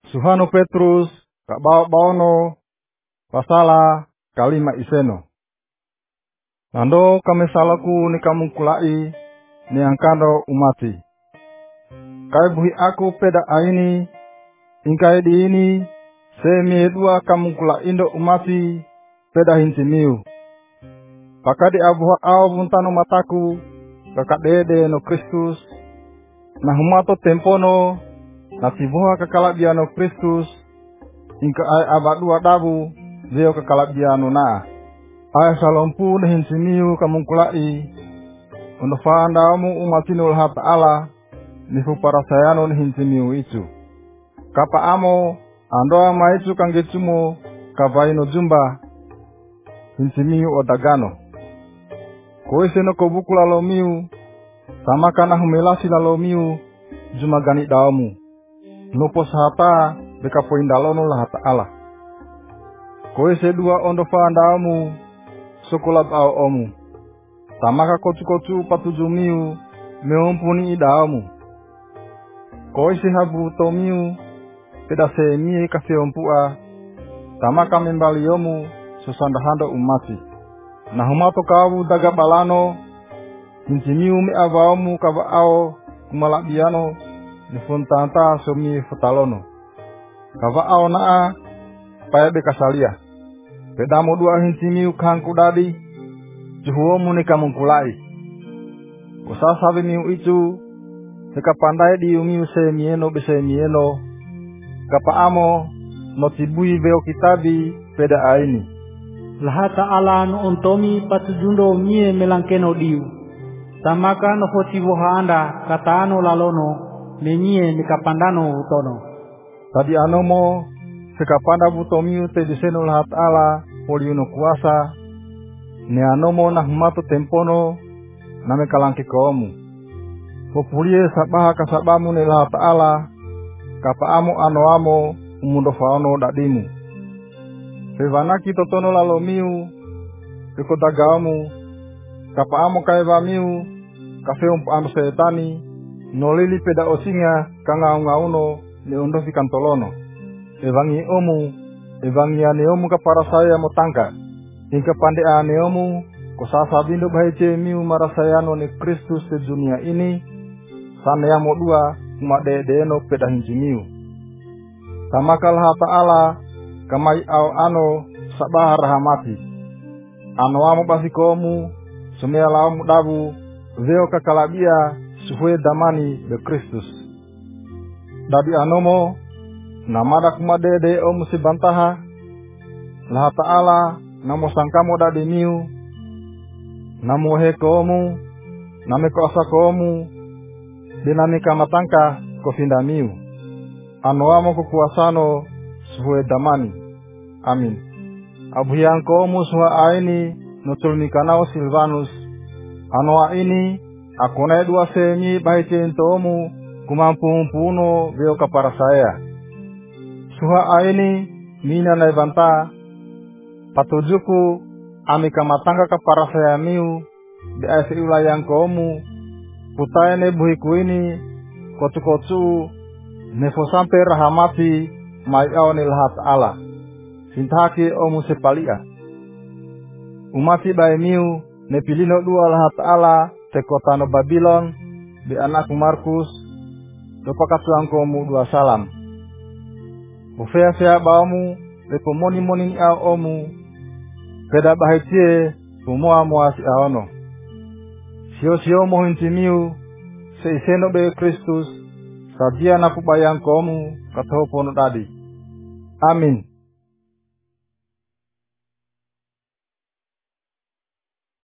Suhano Petrus kabaono pasala kalima iseno. Nando kami salaku ni kamungkulai ni angkando umati. Kai buhi aku peda aini ingkai di ini semi dua kamungkula indo umati peda hintimiu. Pakadi abuha au buntano mataku kakak dede no Kristus na humato tempono na tibuha kakalabiano Kristus ingka ai abadua dabu zeo kakalabiano na ai salompu na hintimiu kamungkulai undo faandamu umatinul hata ala nifu para sayano ni hintimiu itu kapa amo andoa maitu kangetumo kavaino jumba hintimiu odagano koise no kobuku lalomiu sama kana humelasi lalomiu juma gani daomu nopo sahata beka poindalono lahata ala koise dua ondo faandamu sokolab au omu tamaka kotu patujumiu meompuni idaomu koise habu tomiu pedase mie kaseompua tamaka membaliomu susandahando umati na humato kawu daga balano hintimiu me avaomu kavaao kumalabiano nifuntanta somi futalono kavaao naa paya bekasalia pedamo dua hintimiu kangku dadi juhuomu ni kamungkulai kusasabi miu itu seka pandai diumiu semieno besemieno kapaamo notibui veo kitabi peda aini lahata ala no ontomi patujundo mie melangkeno diu tamaka no fotivo handa katano lalono menyie nikapandano utono tadi anomo sekapanda butomiu te diseno lahata ala poliuno kuasa ne anomo na humato tempono na mekalangke komu populie sabaha kasabamu ne lahata ala kapaamo anoamo umundo faono dadimu Pevanaki totono lalomiu ekodagamu kapaamo kaevamiu kafeum anu setani nolili peda osinga kangaungauno ne undo fikantolono evangi omu evangi aneomu kapara saya motangka ingka pande aneomu kosasa bindo baheche miu marasayano ni Kristus se dunia ini sanea modua umadedeno peda hinjimiu tamakal hata ala kamai au ano sabah rahamati ano amo basikomu sumea laumu dabu veo kakalabia suhue damani de Kristus dabi anomo namada kumadede omu sibantaha laha ta'ala namo sangkamo dadi miu namo hekomu nameko asakomu dinamika matangka kofinda miu ano amo kukuasano suhue damani amin abuhian komu suha aini nutulmikanao Silvanus anoa ini akone dua semi bahice entomu kumampu-umpuno veo kapara saya suha aini mina naibanta patujuku amika matangka kapara saya miu di aisi ulayang komu putaene buhiku ini kotu nefo sampai rahamati mai au nilhat ala sintaki omu sepalia umati baemiu nepilino dua lahat ala te kota no Babilon di anakku Markus dopakatuang komu dua salam bufea sea baomu le pomoni au omu peda bahitie pumoa muasi aono sio mo hintimiu seiseno be Kristus sabia naku bayang komu katopono dadi amin.